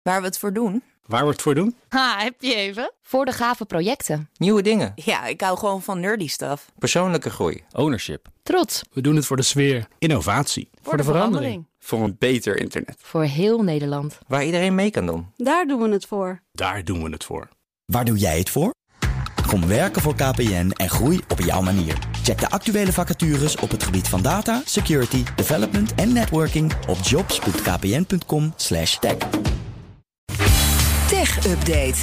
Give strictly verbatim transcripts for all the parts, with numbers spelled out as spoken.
Waar we het voor doen? Waar we het voor doen? Ha, heb je even? Voor de gave projecten. Nieuwe dingen. Ja, ik hou gewoon van nerdy stuff. Persoonlijke groei. Ownership. Trots. We doen het voor de sfeer. Innovatie. Voor, voor de, de verandering. verandering. Voor een beter internet. Voor heel Nederland. Waar iedereen mee kan doen. Daar doen we het voor. Daar doen we het voor. Waar doe jij het voor? Kom werken voor K P N en groei op jouw manier. Check de actuele vacatures op het gebied van data, security, development en networking op jobs punt k p n punt com slash tech. Tech Update.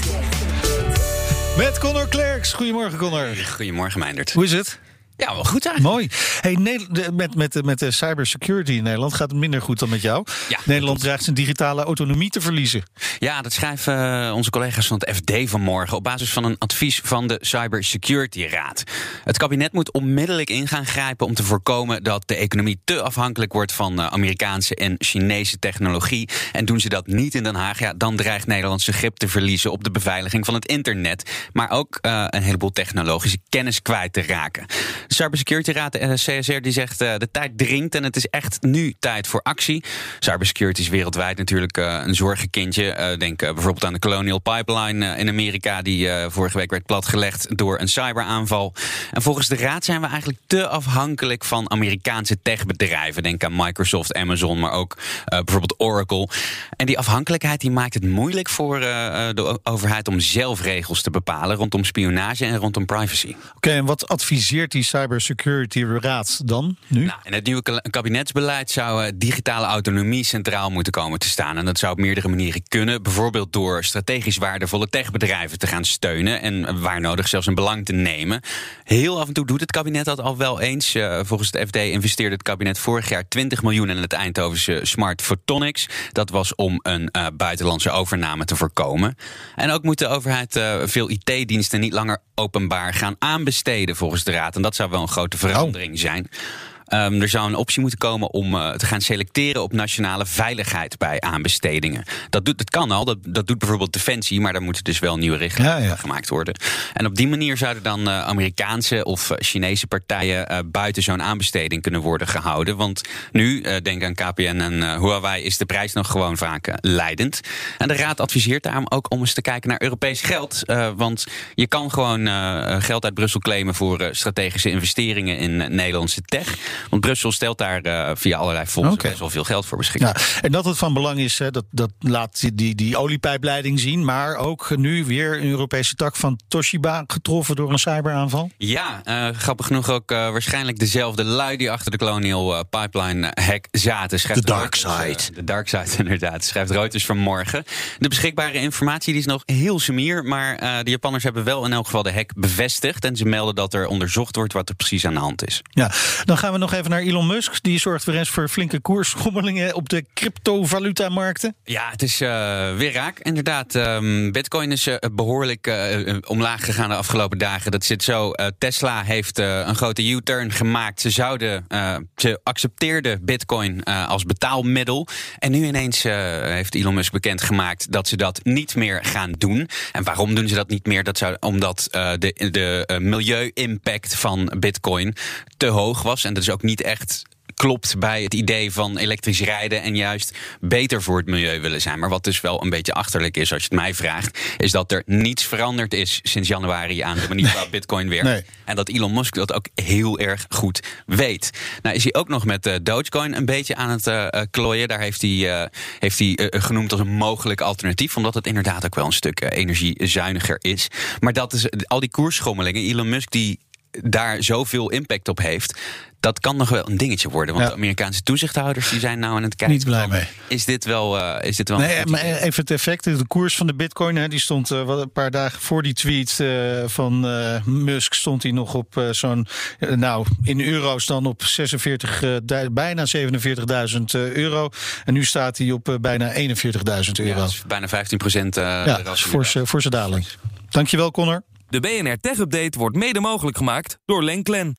Met Connor Klerks. Goedemorgen, Connor. Goedemorgen, Meindert. Hoe is het? Ja, wel goed eigenlijk. Mooi. Hey, Nederland, met, met, met de cybersecurity in Nederland gaat het minder goed dan met jou. Ja, Nederland dreigt zijn digitale autonomie te verliezen. Ja, dat schrijven uh, onze collega's van het F D vanmorgen op basis van een advies van de Cybersecurity Raad. Het kabinet moet onmiddellijk in gaan grijpen om te voorkomen dat de economie te afhankelijk wordt van uh, Amerikaanse en Chinese technologie. En doen ze dat niet in Den Haag, ja, dan dreigt Nederland zijn grip te verliezen op de beveiliging van het internet. Maar ook uh, een heleboel technologische kennis kwijt te raken. De Cybersecurity Raad, de C S R, die zegt uh, de tijd dringt en het is echt nu tijd voor actie. Cybersecurity is wereldwijd natuurlijk uh, een zorgenkindje. Uh, denk uh, bijvoorbeeld aan de Colonial Pipeline uh, in Amerika, die uh, vorige week werd platgelegd door een cyberaanval. En volgens de Raad zijn we eigenlijk te afhankelijk van Amerikaanse techbedrijven. Denk aan Microsoft, Amazon, maar ook uh, bijvoorbeeld Oracle. En die afhankelijkheid die maakt het moeilijk voor uh, de overheid om zelf regels te bepalen rondom spionage en rondom privacy. Oké, okay, en wat adviseert die Cybersecurity Raad dan nu? Nou, in het nieuwe kabinetsbeleid zou uh, digitale autonomie centraal moeten komen te staan. En dat zou op meerdere manieren kunnen. Bijvoorbeeld door strategisch waardevolle techbedrijven te gaan steunen en uh, waar nodig zelfs een belang te nemen. Heel af en toe doet het kabinet dat al wel eens. Uh, volgens het F D investeerde het kabinet vorig jaar twintig miljoen in het Eindhovense Smart Photonics. Dat was om een uh, buitenlandse overname te voorkomen. En ook moet de overheid uh, veel I T-diensten niet langer openbaar gaan aanbesteden volgens de Raad. En dat zou wel een grote verandering zijn. Um, er zou een optie moeten komen om uh, te gaan selecteren op nationale veiligheid bij aanbestedingen. Dat, doet, dat kan al, dat, dat doet bijvoorbeeld Defensie, maar daar moeten dus wel nieuwe richtlijnen ja, ja. gemaakt worden. En op die manier zouden dan uh, Amerikaanse of uh, Chinese partijen uh, buiten zo'n aanbesteding kunnen worden gehouden. Want nu, uh, denk aan K P N en uh, Huawei, is de prijs nog gewoon vaak uh, leidend. En de Raad adviseert daarom ook om eens te kijken naar Europees geld. Uh, want je kan gewoon uh, geld uit Brussel claimen voor uh, strategische investeringen in uh, Nederlandse tech. Want Brussel stelt daar uh, via allerlei fondsen okay. best wel veel geld voor beschikbaar. Ja, en dat het van belang is, hè, dat, dat laat die, die oliepijpleiding zien. Maar ook nu weer een Europese tak van Toshiba getroffen door een cyberaanval. Ja, uh, grappig genoeg ook uh, waarschijnlijk dezelfde lui die achter de Colonial uh, Pipeline hack zaten. De dark side. Uh, de dark side, inderdaad. Schrijft Reuters vanmorgen. De beschikbare informatie die is nog heel sumier. Maar uh, de Japanners hebben wel in elk geval de hack bevestigd. En ze melden dat er onderzocht wordt wat er precies aan de hand is. Ja, dan gaan we nog even naar Elon Musk. Die zorgt weer eens voor flinke koersschommelingen op de cryptovaluta-markten. Ja, het is uh, weer raak. Inderdaad, um, Bitcoin is uh, behoorlijk uh, omlaag gegaan de afgelopen dagen. Dat zit zo. Uh, Tesla heeft uh, een grote U-turn gemaakt. Ze zouden, uh, ze accepteerden Bitcoin uh, als betaalmiddel. En nu ineens uh, heeft Elon Musk bekendgemaakt dat ze dat niet meer gaan doen. En waarom doen ze dat niet meer? Dat zou omdat uh, de, de uh, milieu-impact van Bitcoin te hoog was. En dat is ook niet echt klopt bij het idee van elektrisch rijden en juist beter voor het milieu willen zijn. Maar wat dus wel een beetje achterlijk is, als je het mij vraagt, is dat er niets veranderd is sinds januari aan de manier waarop nee. Bitcoin werkt. Nee. En dat Elon Musk dat ook heel erg goed weet. Nou is hij ook nog met uh, Dogecoin een beetje aan het uh, klooien. Daar heeft hij, uh, heeft hij uh, genoemd als een mogelijk alternatief, omdat het inderdaad ook wel een stuk uh, energiezuiniger is. Maar dat is al die koersschommelingen. Elon Musk die daar zoveel impact op heeft, dat kan nog wel een dingetje worden. Want ja. de Amerikaanse toezichthouders die zijn nou aan het kijken. Niet blij mee. Is dit wel, uh, is dit wel nee, maar even het effect. De koers van de Bitcoin, hè, die stond uh, een paar dagen voor die tweet uh, van uh, Musk, stond hij nog op uh, zo'n, uh, nou, in euro's dan op zesenveertig, uh, du- bijna zevenenveertigduizend uh, euro. En nu staat hij op uh, bijna eenenveertigduizend euro. Ja, bijna vijftien procent. Uh, ja, voor zijn daling. Dankjewel, Connor. De B N R Tech Update wordt mede mogelijk gemaakt door Lenklen.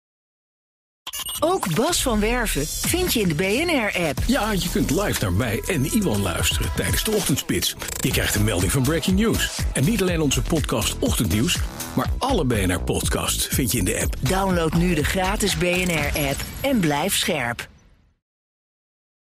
Ook Bas van Werven vind je in de B N R-app. Ja, je kunt live naar mij en Iwan luisteren tijdens de ochtendspits. Je krijgt een melding van Breaking News. En niet alleen onze podcast Ochtendnieuws, maar alle B N R-podcasts vind je in de app. Download nu de gratis B N R-app en blijf scherp.